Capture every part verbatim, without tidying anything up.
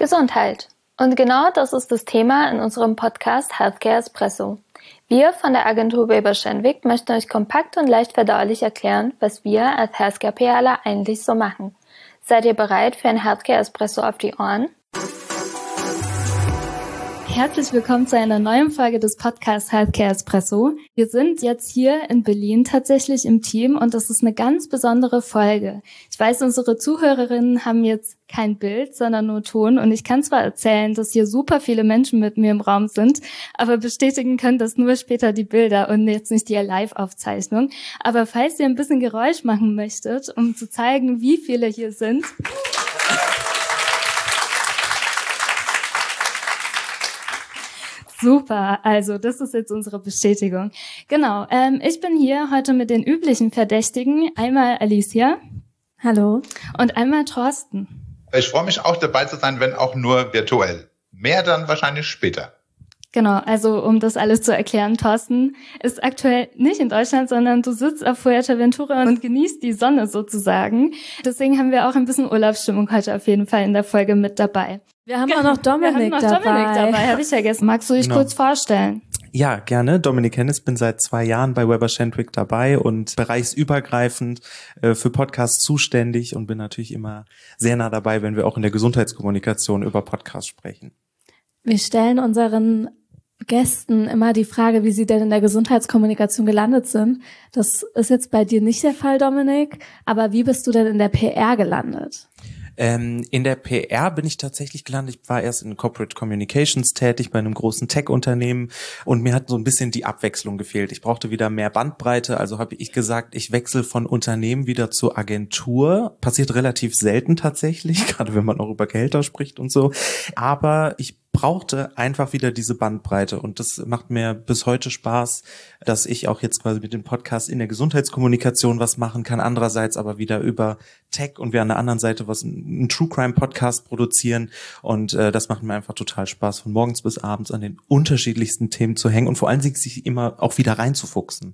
Gesundheit. Und genau das ist das Thema in unserem Podcast Healthcare Espresso. Wir von der Agentur Weber Schenwick möchten euch kompakt und leicht verdaulich erklären, was wir als Healthcare-PRler eigentlich so machen. Seid ihr bereit für ein Healthcare Espresso auf die Ohren? Herzlich willkommen zu einer neuen Folge des Podcasts Healthcare Espresso. Wir sind jetzt hier in Berlin tatsächlich im Team und das ist eine ganz besondere Folge. Ich weiß, unsere Zuhörerinnen haben jetzt kein Bild, sondern nur Ton und ich kann zwar erzählen, dass hier super viele Menschen mit mir im Raum sind, aber bestätigen können das nur später die Bilder und jetzt nicht die Live-Aufzeichnung. Aber falls ihr ein bisschen Geräusch machen möchtet, um zu zeigen, wie viele hier sind... Super, also das ist jetzt unsere Bestätigung. Genau, ähm, ich bin hier heute mit den üblichen Verdächtigen. Einmal Alicia. Hallo. Und einmal Thorsten. Ich freue mich auch dabei zu sein, wenn auch nur virtuell. Mehr dann wahrscheinlich später. Genau, also um das alles zu erklären, Thorsten ist aktuell nicht in Deutschland, sondern du sitzt auf Fuerteventura und genießt die Sonne sozusagen. Deswegen haben wir auch ein bisschen Urlaubsstimmung heute auf jeden Fall in der Folge mit dabei. Wir haben auch noch Dominik wir haben noch dabei. Dominik dabei, habe ich vergessen. Magst du dich Genau. kurz vorstellen? Ja, gerne. Dominik Hennis, bin seit zwei Jahren bei Weber Schenwick dabei und bereichsübergreifend äh, für Podcasts zuständig und bin natürlich immer sehr nah dabei, wenn wir auch in der Gesundheitskommunikation über Podcasts sprechen. Wir stellen unseren Gästen immer die Frage, wie sie denn in der Gesundheitskommunikation gelandet sind. Das ist jetzt bei dir nicht der Fall, Dominik, aber wie bist du denn in der P R gelandet? Ähm, in der P R bin ich tatsächlich gelandet. Ich war erst in Corporate Communications tätig bei einem großen Tech-Unternehmen und mir hat so ein bisschen die Abwechslung gefehlt. Ich brauchte wieder mehr Bandbreite, also habe ich gesagt, ich wechsle von Unternehmen wieder zur Agentur. Passiert relativ selten tatsächlich, gerade wenn man auch über Gehälter spricht und so. Aber ich brauchte einfach wieder diese Bandbreite und das macht mir bis heute Spaß, dass ich auch jetzt quasi mit dem Podcast in der Gesundheitskommunikation was machen kann, andererseits aber wieder über Tech und wir an der anderen Seite was, einen True Crime Podcast produzieren und äh, das macht mir einfach total Spaß, von morgens bis abends an den unterschiedlichsten Themen zu hängen und vor allen Dingen sich immer auch wieder reinzufuchsen.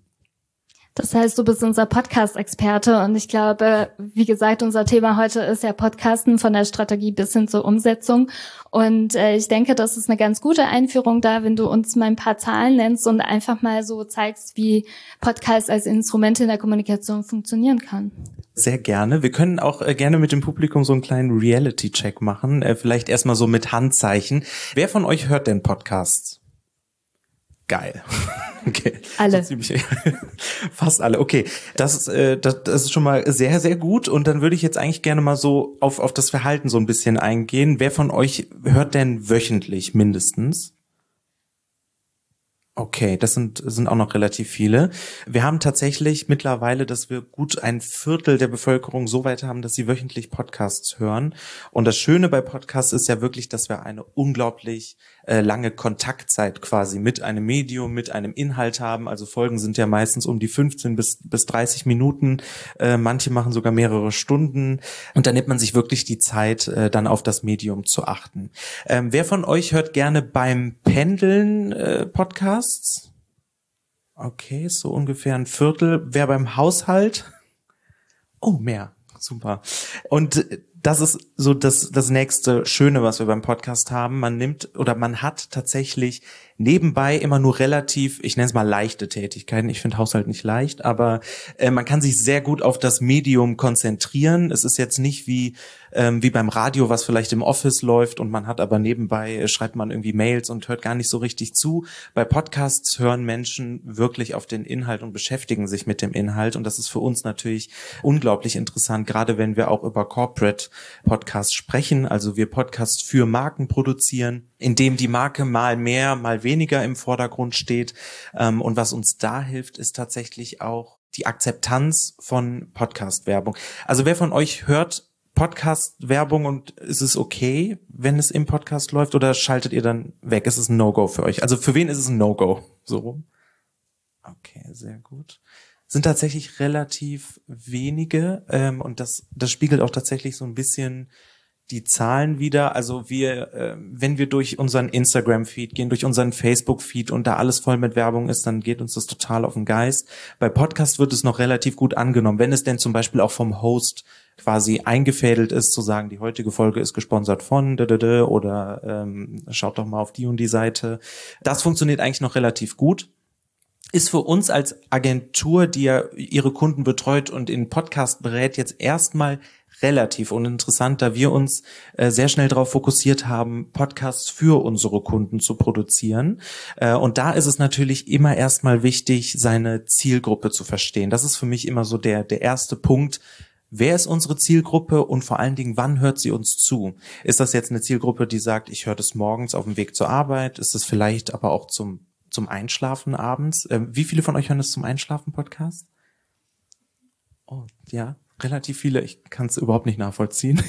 Das heißt, du bist unser Podcast-Experte und ich glaube, wie gesagt, unser Thema heute ist ja Podcasten von der Strategie bis hin zur Umsetzung und äh, ich denke, das ist eine ganz gute Einführung da, wenn du uns mal ein paar Zahlen nennst und einfach mal so zeigst, wie Podcast als Instrument in der Kommunikation funktionieren kann. Sehr gerne. Wir können auch äh, gerne mit dem Publikum so einen kleinen Reality-Check machen, äh, vielleicht erstmal so mit Handzeichen. Wer von euch hört denn Podcasts? Geil. Okay. Alle. So ziemlich, fast alle. Okay. Das, äh, das, das ist schon mal sehr, sehr gut. Und dann würde ich jetzt eigentlich gerne mal so auf, auf das Verhalten so ein bisschen eingehen. Wer von euch hört denn wöchentlich mindestens? Okay, das sind sind auch noch relativ viele. Wir haben tatsächlich mittlerweile, dass wir gut ein Viertel der Bevölkerung so weit haben, dass sie wöchentlich Podcasts hören. Und das Schöne bei Podcasts ist ja wirklich, dass wir eine unglaublich äh, lange Kontaktzeit quasi mit einem Medium, mit einem Inhalt haben. Also Folgen sind ja meistens um die fünfzehn bis bis dreißig Minuten. Äh, manche machen sogar mehrere Stunden. Und da nimmt man sich wirklich die Zeit, äh, dann auf das Medium zu achten. Ähm, wer von euch hört gerne beim Pendeln äh, Podcasts? Okay, so ungefähr ein Viertel. Wer beim Haushalt? Oh, mehr. Super. Und das ist so das, das nächste Schöne, was wir beim Podcast haben. Man nimmt oder man hat tatsächlich nebenbei immer nur relativ, ich nenne es mal leichte Tätigkeiten. Ich finde Haushalt nicht leicht, aber äh, man kann sich sehr gut auf das Medium konzentrieren. Es ist jetzt nicht wie ähm, wie beim Radio, was vielleicht im Office läuft und man hat aber nebenbei, äh, schreibt man irgendwie Mails und hört gar nicht so richtig zu. Bei Podcasts hören Menschen wirklich auf den Inhalt und beschäftigen sich mit dem Inhalt und das ist für uns natürlich unglaublich interessant, gerade wenn wir auch über Corporate Podcasts sprechen, also wir Podcasts für Marken produzieren, in dem die Marke mal mehr, mal weniger im Vordergrund steht. Und was uns da hilft, ist tatsächlich auch die Akzeptanz von Podcast-Werbung. Also wer von euch hört Podcast-Werbung und ist es okay, wenn es im Podcast läuft oder schaltet ihr dann weg? Ist es ein No-Go für euch? Also für wen ist es ein No-Go? So rum? Okay, sehr gut. Sind tatsächlich relativ wenige ähm, und das das spiegelt auch tatsächlich so ein bisschen die Zahlen wieder. Also wir, äh, wenn wir durch unseren Instagram-Feed gehen, durch unseren Facebook-Feed und da alles voll mit Werbung ist, dann geht uns das total auf den Geist. Bei Podcast wird es noch relativ gut angenommen, wenn es denn zum Beispiel auch vom Host quasi eingefädelt ist, zu sagen, die heutige Folge ist gesponsert von oder ähm, schaut doch mal auf die und die Seite. Das funktioniert eigentlich noch relativ gut. Ist für uns als Agentur, die ja ihre Kunden betreut und in Podcast berät, jetzt erstmal relativ uninteressant, da wir uns äh, sehr schnell darauf fokussiert haben, Podcasts für unsere Kunden zu produzieren. Äh, und da ist es natürlich immer erstmal wichtig, seine Zielgruppe zu verstehen. Das ist für mich immer so der, der erste Punkt. Wer ist unsere Zielgruppe und vor allen Dingen, wann hört sie uns zu? Ist das jetzt eine Zielgruppe, die sagt, ich höre das morgens auf dem Weg zur Arbeit? Ist das vielleicht aber auch zum zum Einschlafen abends? Ähm, wie viele von euch hören das zum Einschlafen Podcast? Oh, ja, relativ viele. Ich kann es überhaupt nicht nachvollziehen.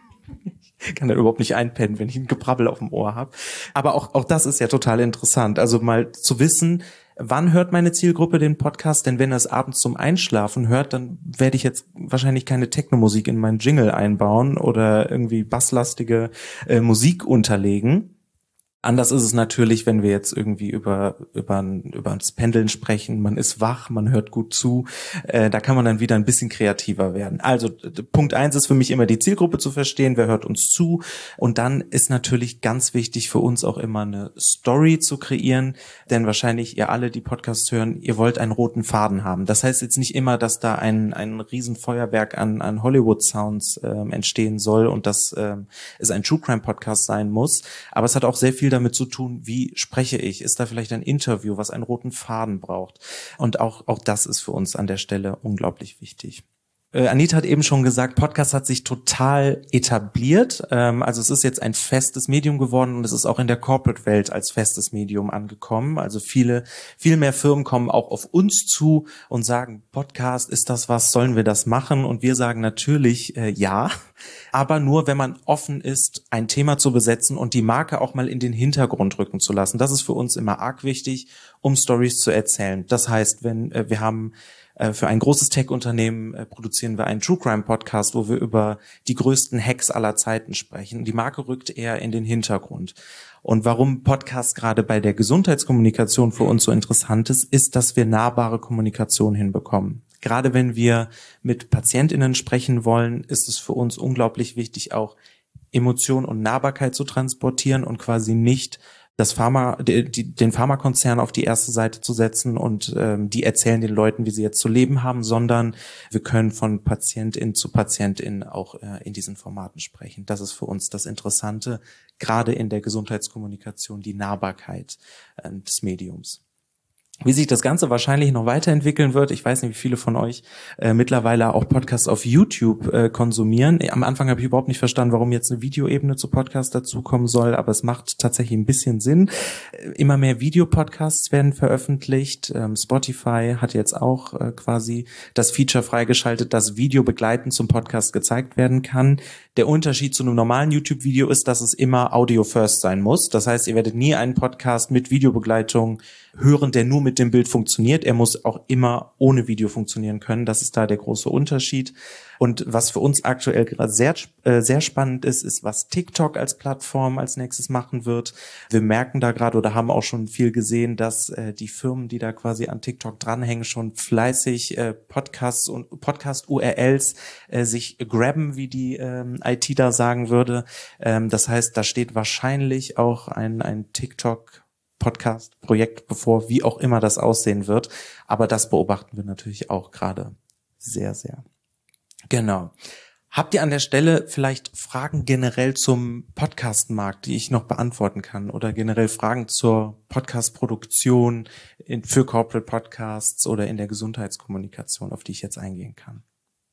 Ich kann da überhaupt nicht einpennen, wenn ich ein Gebrabbel auf dem Ohr habe. Aber auch auch das ist ja total interessant. Also mal zu wissen, wann hört meine Zielgruppe den Podcast? Denn wenn er es abends zum Einschlafen hört, dann werde ich jetzt wahrscheinlich keine Techno-Musik in meinen Jingle einbauen oder irgendwie basslastige äh, Musik unterlegen. Anders ist es natürlich, wenn wir jetzt irgendwie über über über das Pendeln sprechen. Man ist wach, man hört gut zu. Äh, da kann man dann wieder ein bisschen kreativer werden. Also Punkt eins ist für mich immer die Zielgruppe zu verstehen. Wer hört uns zu? Und dann ist natürlich ganz wichtig für uns auch immer eine Story zu kreieren. Denn wahrscheinlich ihr alle, die Podcasts hören, ihr wollt einen roten Faden haben. Das heißt jetzt nicht immer, dass da ein ein Riesenfeuerwerk an an Hollywood-Sounds äh, entstehen soll und dass äh, es ein True Crime Podcast sein muss. Aber es hat auch sehr viel damit zu tun, wie spreche ich? Ist da vielleicht ein Interview, was einen roten Faden braucht? Und auch auch das ist für uns an der Stelle unglaublich wichtig. Äh, Anita hat eben schon gesagt, Podcast hat sich total etabliert. Ähm, also es ist jetzt ein festes Medium geworden und es ist auch in der Corporate-Welt als festes Medium angekommen. Also viele, viel mehr Firmen kommen auch auf uns zu und sagen, Podcast, ist das was? Sollen wir das machen? Und wir sagen natürlich äh, ja, aber nur, wenn man offen ist, ein Thema zu besetzen und die Marke auch mal in den Hintergrund rücken zu lassen. Das ist für uns immer arg wichtig, um Stories zu erzählen. Das heißt, wenn äh, wir haben für ein großes Tech-Unternehmen äh, produzieren wir einen True-Crime-Podcast, wo wir über die größten Hacks aller Zeiten sprechen. Die Marke rückt eher in den Hintergrund. Und warum Podcast gerade bei der Gesundheitskommunikation für uns so interessant ist, ist, dass wir nahbare Kommunikation hinbekommen. Gerade wenn wir mit PatientInnen sprechen wollen, ist es für uns unglaublich wichtig, auch Emotion und Nahbarkeit zu transportieren und quasi nicht das Pharma, die, die, den Pharmakonzern auf die erste Seite zu setzen und ähm, die erzählen den Leuten, wie sie jetzt zu leben haben, sondern wir können von Patientin zu Patientin auch äh, in diesen Formaten sprechen. Das ist für uns das Interessante, gerade in der Gesundheitskommunikation, die Nahbarkeit äh, des Mediums. Wie sich das Ganze wahrscheinlich noch weiterentwickeln wird, ich weiß nicht, wie viele von euch äh, mittlerweile auch Podcasts auf YouTube äh, konsumieren. Am Anfang habe ich überhaupt nicht verstanden, warum jetzt eine Videoebene zu Podcasts dazukommen soll, aber es macht tatsächlich ein bisschen Sinn. Äh, immer mehr Videopodcasts werden veröffentlicht. Ähm, Spotify hat jetzt auch äh, quasi das Feature freigeschaltet, dass Video begleitend zum Podcast gezeigt werden kann. Der Unterschied zu einem normalen YouTube-Video ist, dass es immer Audio First sein muss. Das heißt, ihr werdet nie einen Podcast mit Videobegleitung hören, der nur mit dem Bild funktioniert. Er muss auch immer ohne Video funktionieren können. Das ist da der große Unterschied. Und was für uns aktuell gerade sehr, äh, sehr spannend ist, ist, was TikTok als Plattform als nächstes machen wird. Wir merken da gerade oder haben auch schon viel gesehen, dass äh, die Firmen, die da quasi an TikTok dranhängen, schon fleißig äh, Podcasts und Podcast-U R Ls äh, sich grabben, wie die ähm, I T da sagen würde. Ähm, das heißt, da steht wahrscheinlich auch ein, ein TikTok Podcast-Projekt bevor, wie auch immer das aussehen wird. Aber das beobachten wir natürlich auch gerade sehr, sehr. Genau. Habt ihr an der Stelle vielleicht Fragen generell zum Podcast-Markt, die ich noch beantworten kann? Oder generell Fragen zur Podcast-Produktion für Corporate Podcasts oder in der Gesundheitskommunikation, auf die ich jetzt eingehen kann?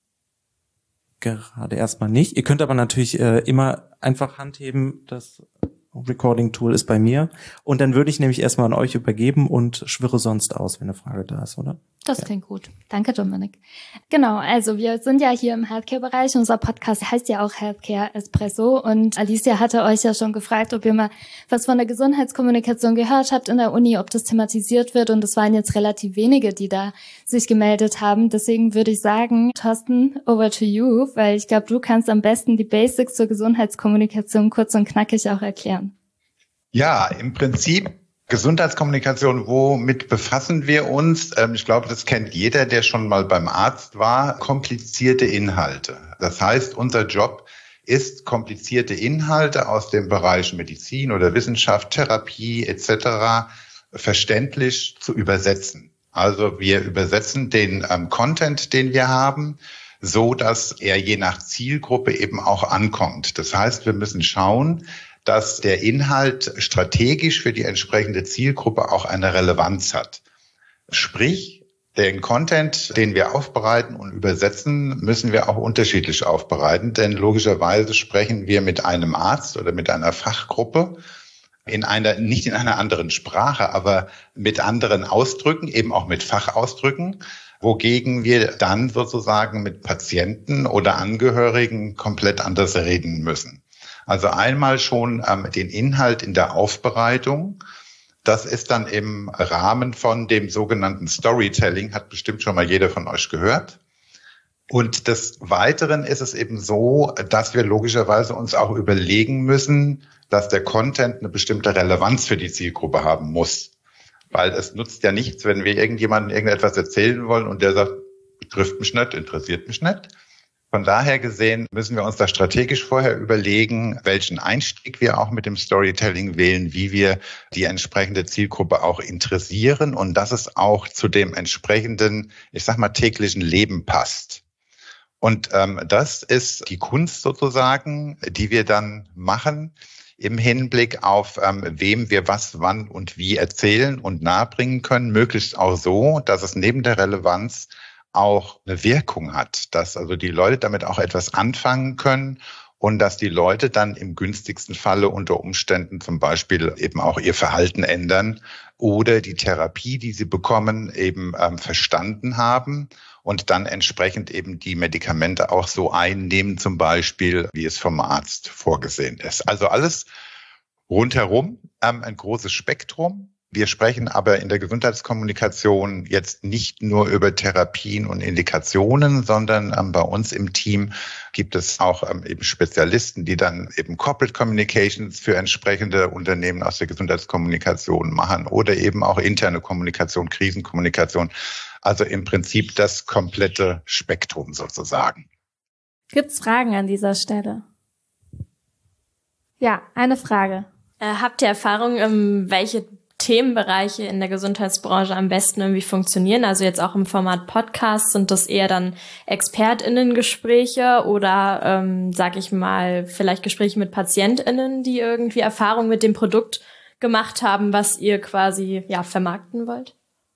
Gerade erstmal nicht. Ihr könnt aber natürlich äh, immer einfach Hand heben, das Recording-Tool ist bei mir. Und dann würde ich nämlich erstmal an euch übergeben und schwirre sonst aus, wenn eine Frage da ist, oder? Das klingt ja gut. Danke, Dominik. Genau, also wir sind ja hier im Healthcare-Bereich. Unser Podcast heißt ja auch Healthcare Espresso. Und Alicia hatte euch ja schon gefragt, ob ihr mal was von der Gesundheitskommunikation gehört habt in der Uni, ob das thematisiert wird. Und es waren jetzt relativ wenige, die da sich gemeldet haben. Deswegen würde ich sagen, Thorsten, over to you, weil ich glaube, du kannst am besten die Basics zur Gesundheitskommunikation kurz und knackig auch erklären. Ja, im Prinzip Gesundheitskommunikation, womit befassen wir uns? Ich glaube, das kennt jeder, der schon mal beim Arzt war. Komplizierte Inhalte. Das heißt, unser Job ist, komplizierte Inhalte aus dem Bereich Medizin oder Wissenschaft, Therapie et cetera verständlich zu übersetzen. Also wir übersetzen den ähm, Content, den wir haben, so dass er je nach Zielgruppe eben auch ankommt. Das heißt, wir müssen schauen, dass der Inhalt strategisch für die entsprechende Zielgruppe auch eine Relevanz hat. Sprich, den Content, den wir aufbereiten und übersetzen, müssen wir auch unterschiedlich aufbereiten, denn logischerweise sprechen wir mit einem Arzt oder mit einer Fachgruppe in einer, nicht in einer anderen Sprache, aber mit anderen Ausdrücken, eben auch mit Fachausdrücken, wogegen wir dann sozusagen mit Patienten oder Angehörigen komplett anders reden müssen. Also einmal schon ähm, den Inhalt in der Aufbereitung. Das ist dann im Rahmen von dem sogenannten Storytelling, hat bestimmt schon mal jeder von euch gehört. Und des Weiteren ist es eben so, dass wir logischerweise uns auch überlegen müssen, dass der Content eine bestimmte Relevanz für die Zielgruppe haben muss. Weil es nutzt ja nichts, wenn wir irgendjemandem irgendetwas erzählen wollen und der sagt, betrifft mich nicht, interessiert mich nicht. Von daher gesehen müssen wir uns da strategisch vorher überlegen, welchen Einstieg wir auch mit dem Storytelling wählen, wie wir die entsprechende Zielgruppe auch interessieren und dass es auch zu dem entsprechenden, ich sag mal, täglichen Leben passt. Und ähm, das ist die Kunst sozusagen, die wir dann machen im Hinblick auf, ähm, wem wir was, wann und wie erzählen und nahebringen können, möglichst auch so, dass es neben der Relevanz auch eine Wirkung hat, dass also die Leute damit auch etwas anfangen können und dass die Leute dann im günstigsten Falle unter Umständen zum Beispiel eben auch ihr Verhalten ändern oder die Therapie, die sie bekommen, eben ähm, verstanden haben und dann entsprechend eben die Medikamente auch so einnehmen, zum Beispiel, wie es vom Arzt vorgesehen ist. Also alles rundherum, ähm, ein großes Spektrum. Wir sprechen aber in der Gesundheitskommunikation jetzt nicht nur über Therapien und Indikationen, sondern ähm, bei uns im Team gibt es auch ähm, eben Spezialisten, die dann eben Corporate Communications für entsprechende Unternehmen aus der Gesundheitskommunikation machen oder eben auch interne Kommunikation, Krisenkommunikation. Also im Prinzip das komplette Spektrum sozusagen. Gibt's Fragen an dieser Stelle? Ja, eine Frage. Äh, habt ihr Erfahrung, ähm, welche Themenbereiche in der Gesundheitsbranche am besten irgendwie funktionieren? Also jetzt auch im Format Podcast, sind das eher dann ExpertInnen-Gespräche oder, ähm, sag ich mal, vielleicht Gespräche mit PatientInnen, die irgendwie Erfahrung mit dem Produkt gemacht haben, was ihr quasi, ja, vermarkten wollt?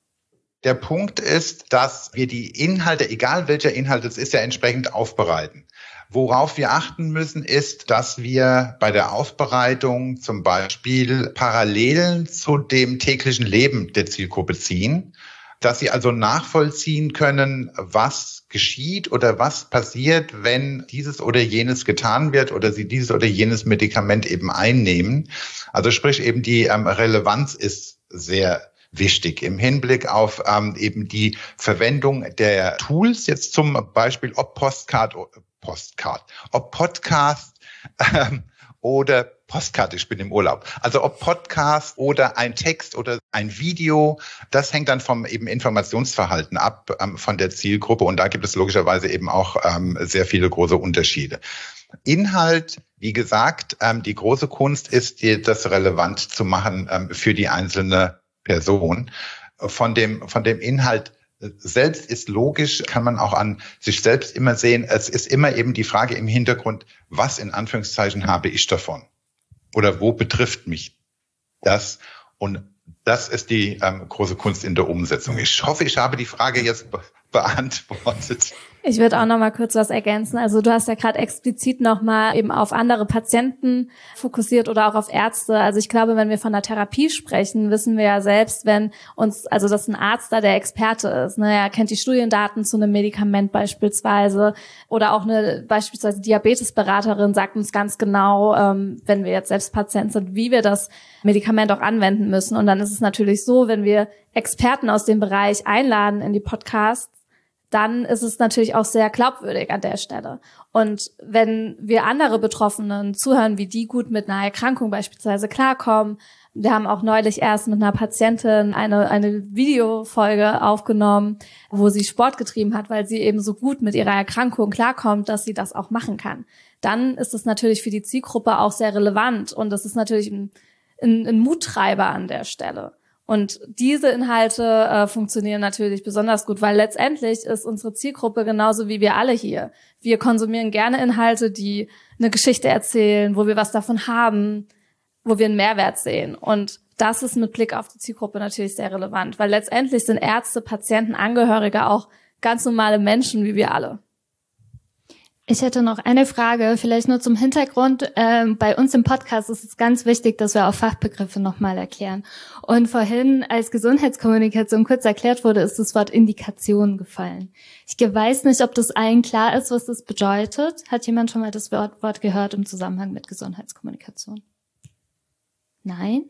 Der Punkt ist, dass wir die Inhalte, egal welcher Inhalt es ist, ja entsprechend aufbereiten. Worauf wir achten müssen, ist, dass wir bei der Aufbereitung zum Beispiel Parallelen zu dem täglichen Leben der Zielgruppe ziehen, dass sie also nachvollziehen können, was geschieht oder was passiert, wenn dieses oder jenes getan wird oder sie dieses oder jenes Medikament eben einnehmen. Also sprich eben die ähm, Relevanz ist sehr wichtig im Hinblick auf ähm, eben die Verwendung der Tools, jetzt zum Beispiel ob Postcard, Postcard, ob Podcast ähm, oder Postkarte, ich bin im Urlaub. Also ob Podcast oder ein Text oder ein Video, das hängt dann vom eben Informationsverhalten ab, ähm, von der Zielgruppe. Und da gibt es logischerweise eben auch ähm, sehr viele große Unterschiede. Inhalt, wie gesagt, ähm, die große Kunst ist, die, das relevant zu machen ähm, für die einzelne Person. Von dem, von dem Inhalt selbst ist logisch, kann man auch an sich selbst immer sehen. Es ist immer eben die Frage im Hintergrund, was in Anführungszeichen habe ich davon? Oder wo betrifft mich das? Und das ist die ähm, große Kunst in der Umsetzung. Ich hoffe, ich habe die Frage jetzt be- beantwortet. Ich würde auch noch mal kurz was ergänzen. Also du hast ja gerade explizit noch mal eben auf andere Patienten fokussiert oder auch auf Ärzte. Also ich glaube, wenn wir von der Therapie sprechen, wissen wir ja selbst, wenn uns, also dass ein Arzt da der Experte ist, ne, er kennt die Studiendaten zu einem Medikament beispielsweise oder auch eine beispielsweise Diabetesberaterin sagt uns ganz genau, ähm, wenn wir jetzt selbst Patient sind, wie wir das Medikament auch anwenden müssen. Und dann ist es natürlich so, wenn wir Experten aus dem Bereich einladen in die Podcasts, dann ist es natürlich auch sehr glaubwürdig an der Stelle. Und wenn wir andere Betroffenen zuhören, wie die gut mit einer Erkrankung beispielsweise klarkommen, Wir haben auch neulich erst mit einer Patientin eine, eine Videofolge aufgenommen, wo sie Sport getrieben hat, weil sie eben so gut mit ihrer Erkrankung klarkommt, dass sie das auch machen kann. Dann ist es natürlich für die Zielgruppe auch sehr relevant und das ist natürlich ein, ein, ein Muttreiber an der Stelle. Und diese Inhalte äh, funktionieren natürlich besonders gut, weil letztendlich ist unsere Zielgruppe genauso wie wir alle hier. Wir konsumieren gerne Inhalte, die eine Geschichte erzählen, wo wir was davon haben, wo wir einen Mehrwert sehen. Und das ist mit Blick auf die Zielgruppe natürlich sehr relevant, weil letztendlich sind Ärzte, Patienten, Angehörige auch ganz normale Menschen wie wir alle. Ich hätte noch eine Frage, vielleicht nur zum Hintergrund. Ähm, bei uns im Podcast ist es ganz wichtig, dass wir auch Fachbegriffe nochmal erklären. Und vorhin, als Gesundheitskommunikation kurz erklärt wurde, ist das Wort Indikation gefallen. Ich weiß nicht, ob das allen klar ist, was das bedeutet. Hat jemand schon mal das Wort, Wort gehört im Zusammenhang mit Gesundheitskommunikation? Nein?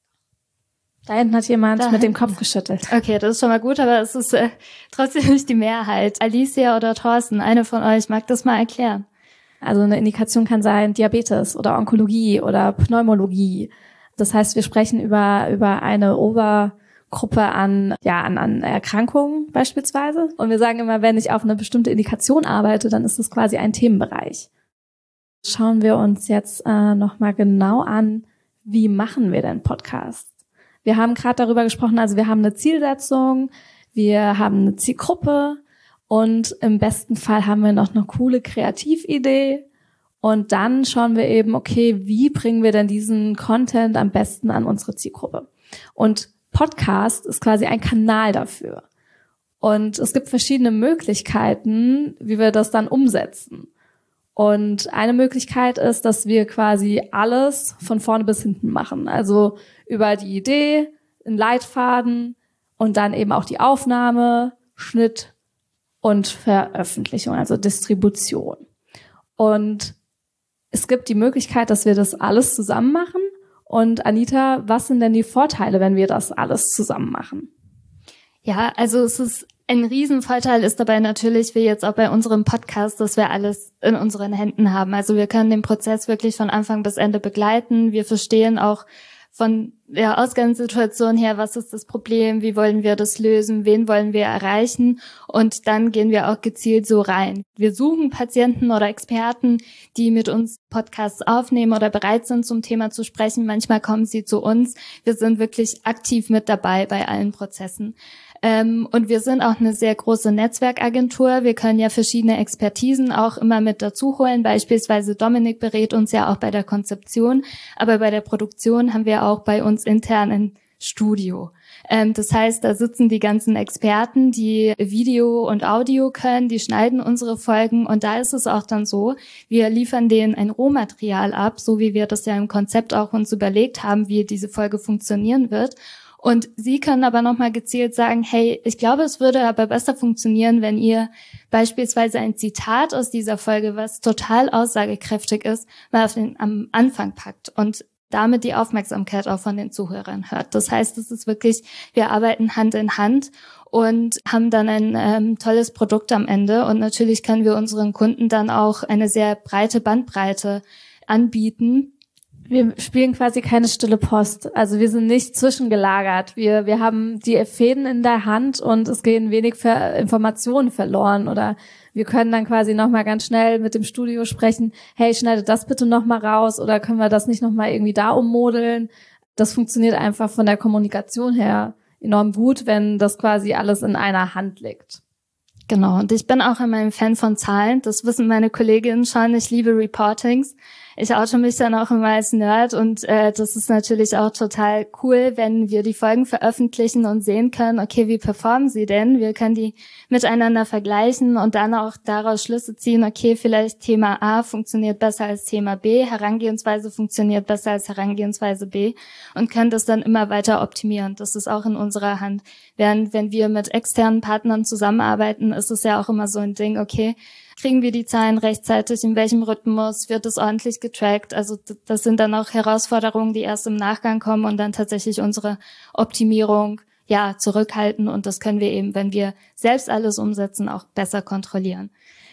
Da hinten hat jemand da mit dem hinten. Kopf geschüttelt. Okay, das ist schon mal gut, aber es ist äh, trotzdem nicht die Mehrheit. Alicia oder Thorsten, eine von euch, mag das mal erklären? Also eine Indikation kann sein Diabetes oder Onkologie oder Pneumologie. Das heißt, wir sprechen über über eine Obergruppe an ja an, an Erkrankungen beispielsweise. Und wir sagen immer, wenn ich auf eine bestimmte Indikation arbeite, dann ist das quasi ein Themenbereich. Schauen wir uns jetzt äh, nochmal genau an, wie machen wir denn Podcasts? Wir haben gerade darüber gesprochen, also wir haben eine Zielsetzung, wir haben eine Zielgruppe und im besten Fall haben wir noch eine coole Kreatividee und dann schauen wir eben, okay, wie bringen wir denn diesen Content am besten an unsere Zielgruppe? Und Podcast ist quasi ein Kanal dafür. Und es gibt verschiedene Möglichkeiten, wie wir das dann umsetzen. Und eine Möglichkeit ist, dass wir quasi alles von vorne bis hinten machen. Also über die Idee, einen Leitfaden und dann eben auch die Aufnahme, Schnitt und Veröffentlichung, also Distribution. Und es gibt die Möglichkeit, dass wir das alles zusammen machen. Und Anita, was sind denn die Vorteile, wenn wir das alles zusammen machen? Ja, also es ist ein Riesenvorteil ist dabei natürlich, wie jetzt auch bei unserem Podcast, dass wir alles in unseren Händen haben. Also wir können den Prozess wirklich von Anfang bis Ende begleiten. Wir verstehen auch von der Ausgangssituation her, was ist das Problem, wie wollen wir das lösen, wen wollen wir erreichen und dann gehen wir auch gezielt so rein. Wir suchen Patienten oder Experten, die mit uns Podcasts aufnehmen oder bereit sind, zum Thema zu sprechen. Manchmal kommen sie zu uns. Wir sind wirklich aktiv mit dabei bei allen Prozessen. Ähm, und wir sind auch eine sehr große Netzwerkagentur. Wir können ja verschiedene Expertisen auch immer mit dazu holen. Beispielsweise Dominik berät uns ja auch bei der Konzeption, aber bei der Produktion haben wir auch bei uns intern ein Studio. Ähm, das heißt, da sitzen die ganzen Experten, die Video und Audio können, die schneiden unsere Folgen und da ist es auch dann so, wir liefern denen ein Rohmaterial ab, so wie wir das ja im Konzept auch uns überlegt haben, wie diese Folge funktionieren wird. Und Sie können aber nochmal gezielt sagen, hey, ich glaube, es würde aber besser funktionieren, wenn ihr beispielsweise ein Zitat aus dieser Folge, was total aussagekräftig ist, mal auf den, am Anfang packt und damit die Aufmerksamkeit auch von den Zuhörern hört. Das heißt, es ist wirklich, wir arbeiten Hand in Hand und haben dann ein ähm, tolles Produkt am Ende. Und natürlich können wir unseren Kunden dann auch eine sehr breite Bandbreite anbieten. Wir spielen quasi keine stille Post. Also wir sind nicht zwischengelagert. Wir wir haben die Fäden in der Hand und es gehen wenig Ver- Informationen verloren. Oder wir können dann quasi nochmal ganz schnell mit dem Studio sprechen, hey, schneide das bitte nochmal raus oder können wir das nicht nochmal irgendwie da ummodeln. Das funktioniert einfach von der Kommunikation her enorm gut, wenn das quasi alles in einer Hand liegt. Genau, und ich bin auch immer ein Fan von Zahlen. Das wissen meine Kolleginnen schon. Ich liebe Reportings. Ich oute mich dann auch immer als Nerd und äh, das ist natürlich auch total cool, wenn wir die Folgen veröffentlichen und sehen können, okay, wie performen sie denn? Wir können die miteinander vergleichen und dann auch daraus Schlüsse ziehen, okay, vielleicht Thema A funktioniert besser als Thema B, Herangehensweise funktioniert besser als Herangehensweise B und können das dann immer weiter optimieren. Das ist auch in unserer Hand. Während wenn wir mit externen Partnern zusammenarbeiten, ist es ja auch immer so ein Ding, okay, kriegen wir die Zahlen rechtzeitig, in welchem Rhythmus, wird es ordentlich getrackt? Also das sind dann auch Herausforderungen, die erst im Nachgang kommen und dann tatsächlich unsere Optimierung ja zurückhalten und das können wir eben, wenn wir selbst alles umsetzen, auch besser kontrollieren.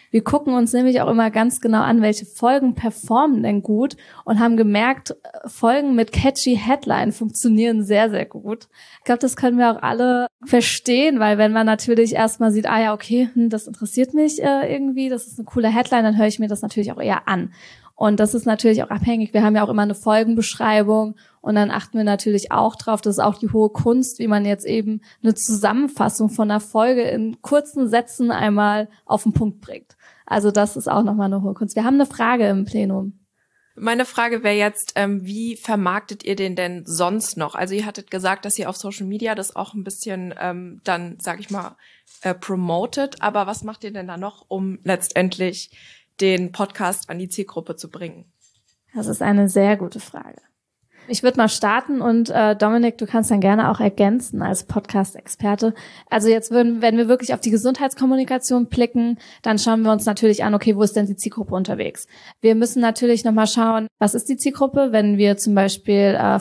Wir gucken uns nämlich auch immer ganz genau an, welche Folgen performen denn gut und haben gemerkt, Folgen mit catchy Headline funktionieren sehr, sehr gut. Ich glaube, das können wir auch alle verstehen, weil wenn man natürlich erstmal sieht, ah ja, okay, hm, das interessiert mich äh, irgendwie, das ist eine coole Headline, dann höre ich mir das natürlich auch eher an. Und das ist natürlich auch abhängig. Wir haben ja auch immer eine Folgenbeschreibung und dann achten wir natürlich auch drauf. Das ist auch die hohe Kunst, wie man jetzt eben eine Zusammenfassung von einer Folge in kurzen Sätzen einmal auf den Punkt bringt. Also das ist auch nochmal eine hohe Kunst. Wir haben eine Frage im Plenum. Meine Frage wäre jetzt, ähm, wie vermarktet ihr den denn sonst noch? Also ihr hattet gesagt, dass ihr auf Social Media das auch ein bisschen ähm, dann, sag ich mal, äh, promotet. Aber was macht ihr denn da noch, um letztendlich den Podcast an die Zielgruppe zu bringen? Das ist eine sehr gute Frage. Ich würde mal starten und äh, Dominik, du kannst dann gerne auch ergänzen als Podcast-Experte. Also jetzt würden, wenn wir wirklich auf die Gesundheitskommunikation blicken, dann schauen wir uns natürlich an, okay, wo ist denn die Zielgruppe unterwegs? Wir müssen natürlich nochmal schauen, was ist die Zielgruppe, wenn wir zum Beispiel äh,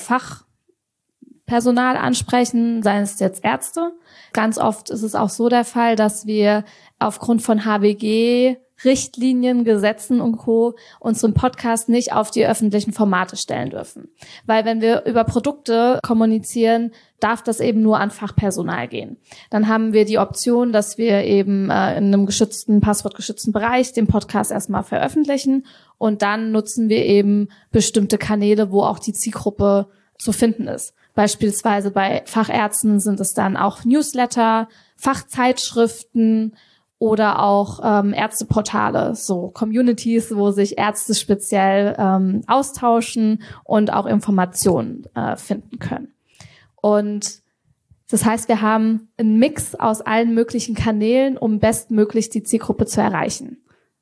Fachpersonal ansprechen, seien es jetzt Ärzte. Ganz oft ist es auch so der Fall, dass wir aufgrund von H W G Richtlinien, Gesetzen und Co. unseren Podcast nicht auf die öffentlichen Formate stellen dürfen. Weil wenn wir über Produkte kommunizieren, darf das eben nur an Fachpersonal gehen. Dann haben wir die Option, dass wir eben äh, in einem geschützten, passwortgeschützten Bereich den Podcast erstmal veröffentlichen und dann nutzen wir eben bestimmte Kanäle, wo auch die Zielgruppe zu finden ist. Beispielsweise bei Fachärzten sind es dann auch Newsletter, Fachzeitschriften, oder auch ähm, Ärzteportale, so Communities, wo sich Ärzte speziell ähm, austauschen und auch Informationen äh, finden können. Und das heißt, wir haben einen Mix aus allen möglichen Kanälen, um bestmöglich die Zielgruppe zu erreichen.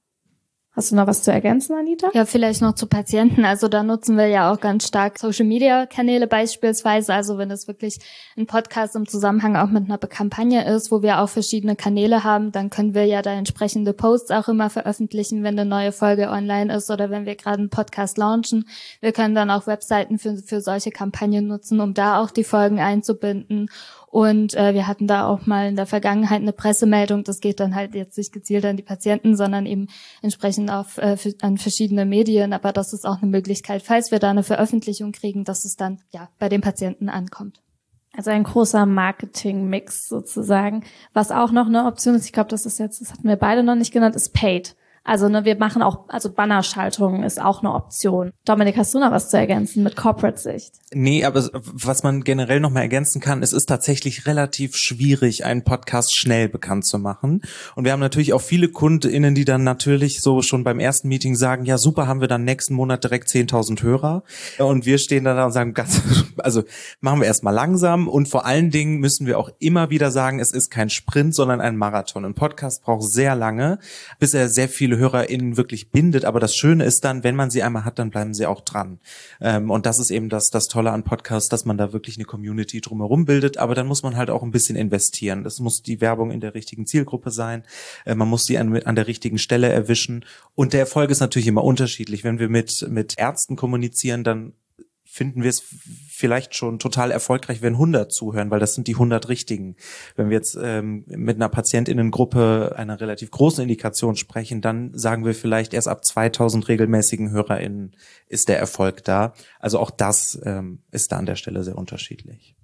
Hast du noch was zu ergänzen, Anita? Ja, vielleicht noch zu Patienten. Also da nutzen wir ja auch ganz stark Social-Media-Kanäle beispielsweise. Also wenn es wirklich ein Podcast im Zusammenhang auch mit einer Kampagne ist, wo wir auch verschiedene Kanäle haben, dann können wir ja da entsprechende Posts auch immer veröffentlichen, wenn eine neue Folge online ist oder wenn wir gerade einen Podcast launchen. Wir können dann auch Webseiten für, für solche Kampagnen nutzen, um da auch die Folgen einzubinden. Und äh, wir hatten da auch mal in der Vergangenheit eine Pressemeldung, das geht dann halt jetzt nicht gezielt an die Patienten, sondern eben entsprechend auf äh, für, an verschiedene Medien. Aber das ist auch eine Möglichkeit, falls wir da eine Veröffentlichung kriegen, dass es dann ja bei den Patienten ankommt. Also ein großer Marketing-Mix sozusagen. Was auch noch eine Option ist, ich glaube, das ist jetzt, das hatten wir beide noch nicht genannt, ist Paid. Also ne, wir machen auch, also Bannerschaltungen ist auch eine Option. Dominik, hast du noch was zu ergänzen mit Corporate-Sicht? Nee, aber was man generell noch mal ergänzen kann, es ist tatsächlich relativ schwierig, einen Podcast schnell bekannt zu machen. Und wir haben natürlich auch viele KundInnen, die dann natürlich so schon beim ersten Meeting sagen, ja super, haben wir dann nächsten Monat direkt zehntausend Hörer. Und wir stehen dann da und sagen, ganz, also machen wir erstmal langsam. Und vor allen Dingen müssen wir auch immer wieder sagen, es ist kein Sprint, sondern ein Marathon. Ein Podcast braucht sehr lange, bis er sehr viele HörerInnen wirklich bindet, aber das Schöne ist dann, wenn man sie einmal hat, dann bleiben sie auch dran. Ähm, und das ist eben das, das Tolle an Podcasts, dass man da wirklich eine Community drumherum bildet, aber dann muss man halt auch ein bisschen investieren. Das muss die Werbung in der richtigen Zielgruppe sein, äh, man muss sie an, an der richtigen Stelle erwischen und der Erfolg ist natürlich immer unterschiedlich. Wenn wir mit, mit Ärzten kommunizieren, dann finden wir es vielleicht schon total erfolgreich, wenn hundert zuhören, weil das sind die hundert Richtigen. Wenn wir jetzt ähm, mit einer Patientinnengruppe einer relativ großen Indikation sprechen, dann sagen wir vielleicht erst ab zweitausend regelmäßigen HörerInnen ist der Erfolg da. Also auch das ähm, ist da an der Stelle sehr unterschiedlich.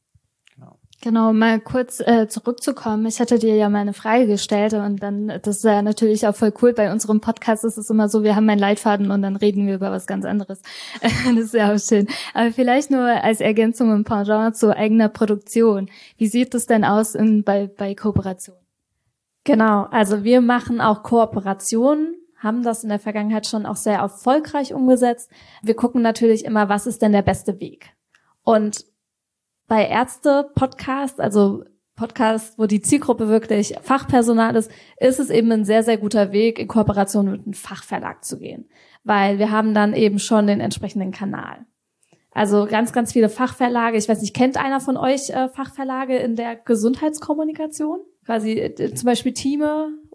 Genau, mal kurz äh, zurückzukommen. Ich hatte dir ja mal eine Frage gestellt und dann, das ist ja natürlich auch voll cool. Bei unserem Podcast ist es immer so, wir haben einen Leitfaden und dann reden wir über was ganz anderes. Das ist ja auch schön. Aber vielleicht nur als Ergänzung im Pendant zu eigener Produktion. Wie sieht es denn aus in, bei, bei Kooperation? Genau, also wir machen auch Kooperationen, haben das in der Vergangenheit schon auch sehr erfolgreich umgesetzt. Wir gucken natürlich immer, was ist denn der beste Weg? Und bei Ärzte-Podcasts, also Podcasts, wo die Zielgruppe wirklich Fachpersonal ist, ist es eben ein sehr, sehr guter Weg, in Kooperation mit einem Fachverlag zu gehen. Weil wir haben dann eben schon den entsprechenden Kanal. Also ganz, ganz viele Fachverlage. Ich weiß nicht, kennt einer von euch äh, Fachverlage in der Gesundheitskommunikation? Quasi äh, zum Beispiel Thieme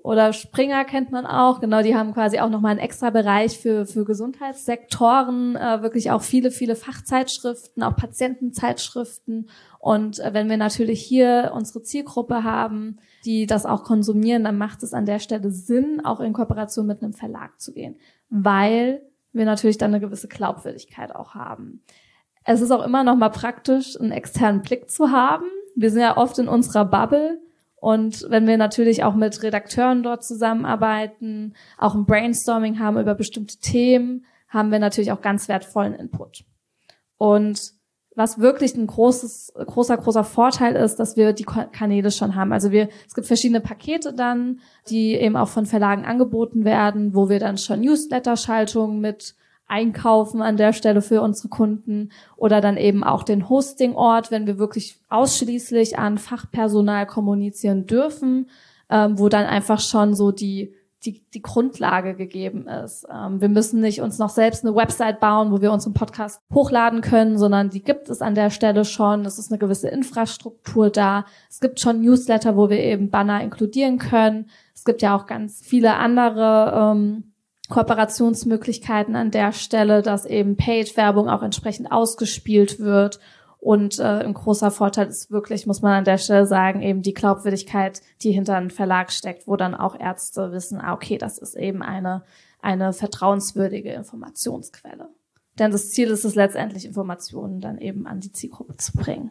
oder Springer kennt man auch. Genau, die haben quasi auch nochmal einen extra Bereich für für Gesundheitssektoren, äh, wirklich auch viele, viele Fachzeitschriften, auch Patientenzeitschriften. Und äh, wenn wir natürlich hier unsere Zielgruppe haben, die das auch konsumieren, dann macht es an der Stelle Sinn, auch in Kooperation mit einem Verlag zu gehen, weil wir natürlich dann eine gewisse Glaubwürdigkeit auch haben. Es ist auch immer noch mal praktisch, einen externen Blick zu haben. Wir sind ja oft in unserer Bubble. Und wenn wir natürlich auch mit Redakteuren dort zusammenarbeiten, auch ein Brainstorming haben über bestimmte Themen, haben wir natürlich auch ganz wertvollen Input. Und was wirklich ein großes, großer, großer Vorteil ist, dass wir die Kanäle schon haben. Also wir, es gibt verschiedene Pakete dann, die eben auch von Verlagen angeboten werden, wo wir dann schon Newsletter-Schaltungen mit einkaufen an der Stelle für unsere Kunden oder dann eben auch den Hosting-Ort, wenn wir wirklich ausschließlich an Fachpersonal kommunizieren dürfen, ähm, wo dann einfach schon so die die die Grundlage gegeben ist. Ähm, wir müssen nicht uns noch selbst eine Website bauen, wo wir unseren Podcast hochladen können, sondern die gibt es an der Stelle schon. Es ist eine gewisse Infrastruktur da. Es gibt schon Newsletter, wo wir eben Banner inkludieren können. Es gibt ja auch ganz viele andere ähm, Kooperationsmöglichkeiten an der Stelle, dass eben Paid-Werbung auch entsprechend ausgespielt wird. Und äh, ein großer Vorteil ist wirklich, muss man an der Stelle sagen, eben die Glaubwürdigkeit, die hinter einem Verlag steckt, wo dann auch Ärzte wissen, ah, okay, das ist eben eine eine vertrauenswürdige Informationsquelle. Denn das Ziel ist es letztendlich, Informationen dann eben an die Zielgruppe zu bringen.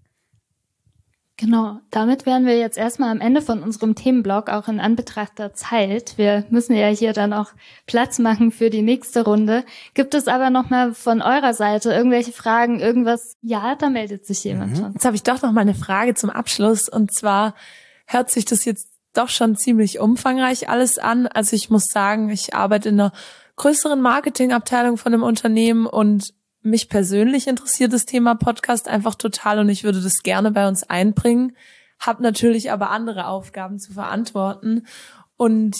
Genau, damit wären wir jetzt erstmal am Ende von unserem Themenblock, auch in Anbetracht der Zeit. Wir müssen ja hier dann auch Platz machen für die nächste Runde. Gibt es aber noch mal von eurer Seite irgendwelche Fragen, irgendwas? Ja, da meldet sich jemand mhm. schon. Jetzt habe ich doch noch mal eine Frage zum Abschluss. Und zwar hört sich das jetzt doch schon ziemlich umfangreich alles an. Also ich muss sagen, ich arbeite in einer größeren Marketingabteilung von einem Unternehmen und mich persönlich interessiert das Thema Podcast einfach total und ich würde das gerne bei uns einbringen, habe natürlich aber andere Aufgaben zu verantworten und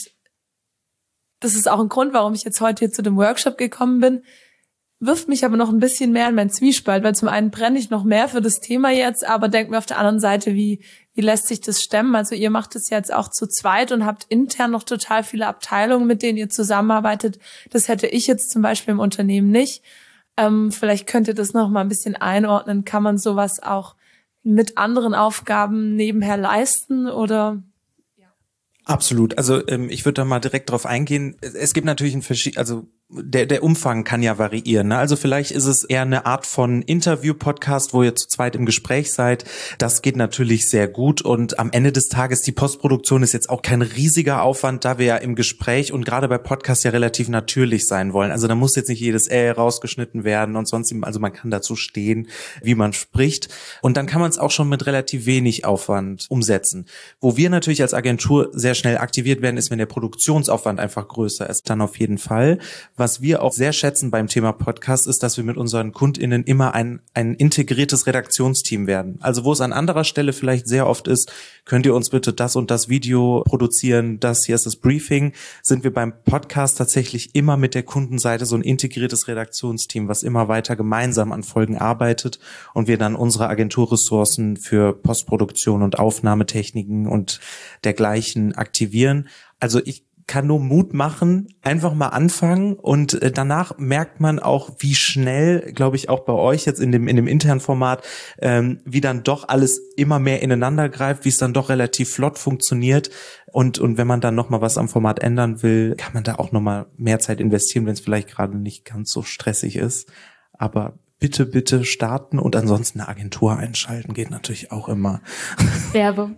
das ist auch ein Grund, warum ich jetzt heute hier zu dem Workshop gekommen bin, wirft mich aber noch ein bisschen mehr in meinen Zwiespalt, weil zum einen brenne ich noch mehr für das Thema jetzt, aber denke mir auf der anderen Seite, wie wie lässt sich das stemmen? Also ihr macht es jetzt auch zu zweit und habt intern noch total viele Abteilungen, mit denen ihr zusammenarbeitet. Das hätte ich jetzt zum Beispiel im Unternehmen nicht. Ähm, vielleicht könnt ihr das noch mal ein bisschen einordnen. Kann man sowas auch mit anderen Aufgaben nebenher leisten oder? Absolut. Also ähm, ich würde da mal direkt drauf eingehen. Es gibt natürlich ein verschieden, also der der Umfang kann ja variieren. Ne? Also vielleicht ist es eher eine Art von Interview-Podcast, wo ihr zu zweit im Gespräch seid. Das geht natürlich sehr gut und am Ende des Tages die Postproduktion ist jetzt auch kein riesiger Aufwand, da wir ja im Gespräch und gerade bei Podcasts ja relativ natürlich sein wollen. Also da muss jetzt nicht jedes Äh rausgeschnitten werden und sonst, also man kann dazu stehen, wie man spricht und dann kann man es auch schon mit relativ wenig Aufwand umsetzen. Wo wir natürlich als Agentur sehr schnell aktiviert werden, ist, wenn der Produktionsaufwand einfach größer ist, dann auf jeden Fall. Was wir auch sehr schätzen beim Thema Podcast ist, dass wir mit unseren KundInnen immer ein, ein integriertes Redaktionsteam werden. Also wo es an anderer Stelle vielleicht sehr oft ist, könnt ihr uns bitte das und das Video produzieren, das hier ist das Briefing, sind wir beim Podcast tatsächlich immer mit der Kundenseite so ein integriertes Redaktionsteam, was immer weiter gemeinsam an Folgen arbeitet und wir dann unsere Agenturressourcen für Postproduktion und Aufnahmetechniken und dergleichen aktivieren. Also ich kann nur Mut machen, einfach mal anfangen und äh, danach merkt man auch, wie schnell, glaube ich, auch bei euch jetzt in dem in dem internen Format, ähm, wie dann doch alles immer mehr ineinander greift, wie es dann doch relativ flott funktioniert und und wenn man dann noch mal was am Format ändern will, kann man da auch noch mal mehr Zeit investieren, wenn es vielleicht gerade nicht ganz so stressig ist. Aber bitte, bitte starten und ansonsten eine Agentur einschalten geht natürlich auch immer. Werbung.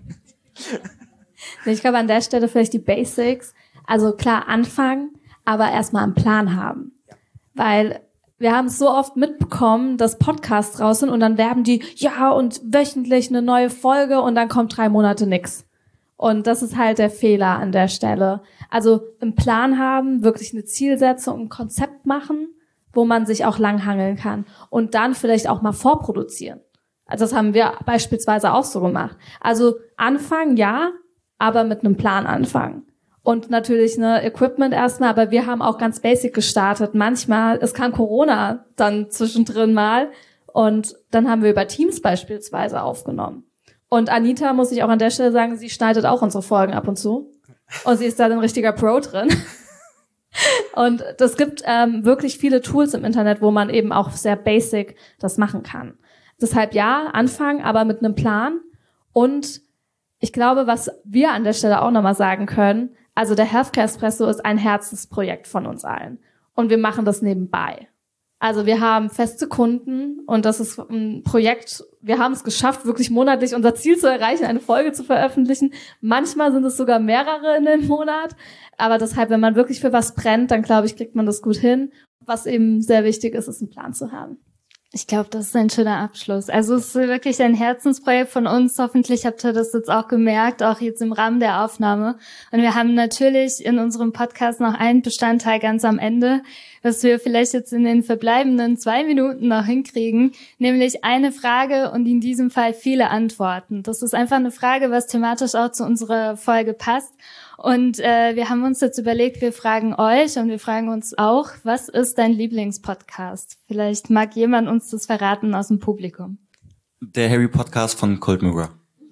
Ich glaube, an der Stelle vielleicht die Basics. Also klar anfangen, aber erstmal einen Plan haben. Ja. Weil wir haben es so oft mitbekommen, dass Podcasts raus sind und dann werben die, ja, und wöchentlich eine neue Folge und dann kommt drei Monate nix. Und das ist halt der Fehler an der Stelle. Also einen Plan haben, wirklich eine Zielsetzung, ein Konzept machen, wo man sich auch langhangeln kann. Und dann vielleicht auch mal vorproduzieren. Also das haben wir beispielsweise auch so gemacht. Also anfangen, ja, aber mit einem Plan anfangen. Und natürlich ne Equipment erstmal, aber wir haben auch ganz basic gestartet. Manchmal, es kam Corona dann zwischendrin mal und dann haben wir über Teams beispielsweise aufgenommen. Und Anita, muss ich auch an der Stelle sagen, sie schneidet auch unsere Folgen ab und zu. Und sie ist da ein richtiger Pro drin. Und es gibt ähm, wirklich viele Tools im Internet, wo man eben auch sehr basic das machen kann. Deshalb ja, anfangen, aber mit einem Plan. Und ich glaube, was wir an der Stelle auch nochmal sagen können, also der Healthcare Espresso ist ein Herzensprojekt von uns allen. Und wir machen das nebenbei. Also wir haben feste Kunden und das ist ein Projekt, wir haben es geschafft, wirklich monatlich unser Ziel zu erreichen, eine Folge zu veröffentlichen. Manchmal sind es sogar mehrere in dem Monat. Aber deshalb, wenn man wirklich für was brennt, dann glaube ich, kriegt man das gut hin. Was eben sehr wichtig ist, ist einen Plan zu haben. Ich glaube, das ist ein schöner Abschluss. Also es ist wirklich ein Herzensprojekt von uns. Hoffentlich habt ihr das jetzt auch gemerkt, auch jetzt im Rahmen der Aufnahme. Und wir haben natürlich in unserem Podcast noch einen Bestandteil ganz am Ende, was wir vielleicht jetzt in den verbleibenden zwei Minuten noch hinkriegen, nämlich eine Frage und in diesem Fall viele Antworten. Das ist einfach eine Frage, was thematisch auch zu unserer Folge passt. Und äh, wir haben uns jetzt überlegt, wir fragen euch und wir fragen uns auch, was ist dein Lieblingspodcast? Vielleicht mag jemand uns das verraten aus dem Publikum. Der Harry Podcast von Cold Mirror.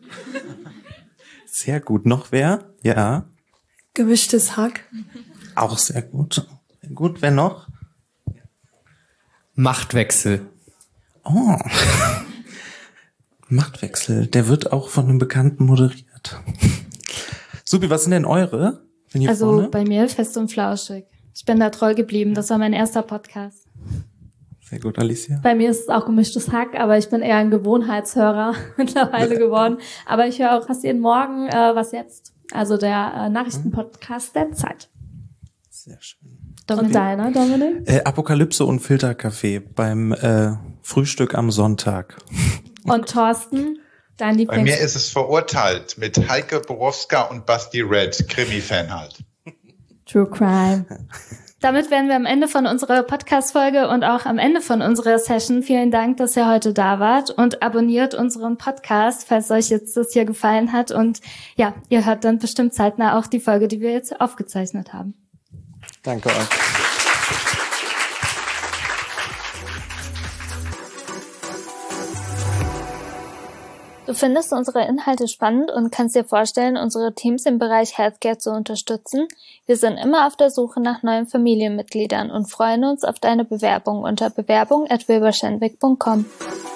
Sehr gut. Noch wer? Ja. Gemischtes Hack. Auch sehr gut. Sehr gut. Wer noch? Machtwechsel. Oh. Machtwechsel. Der wird auch von einem Bekannten moderiert. Supi, was sind denn eure? Wenn ihr also vorne? Bei mir fest und flauschig. Ich bin da treu geblieben. Das war mein erster Podcast. Sehr gut, Alicia. Bei mir ist es auch gemischtes Hack, aber ich bin eher ein Gewohnheitshörer mittlerweile geworden. Aber ich höre auch fast jeden Morgen äh, Was jetzt? Also der äh, Nachrichtenpodcast der Zeit. Sehr schön. Und deiner, Dominik? Äh, Apokalypse und Filterkaffee beim äh, Frühstück am Sonntag. Und Thorsten? Dein Lieblings- Bei mir ist es Verurteilt mit Heike Borowska und Basti Red, Krimi-Fan halt. True Crime. Damit wären wir am Ende von unserer Podcast-Folge und auch am Ende von unserer Session. Vielen Dank, dass ihr heute da wart und abonniert unseren Podcast, falls euch jetzt das hier gefallen hat. Und ja, ihr hört dann bestimmt zeitnah auch die Folge, die wir jetzt aufgezeichnet haben. Danke euch. Du findest unsere Inhalte spannend und kannst dir vorstellen, unsere Teams im Bereich Healthcare zu unterstützen? Wir sind immer auf der Suche nach neuen Familienmitgliedern und freuen uns auf deine Bewerbung unter bewerbung at wilberschenwick punkt com.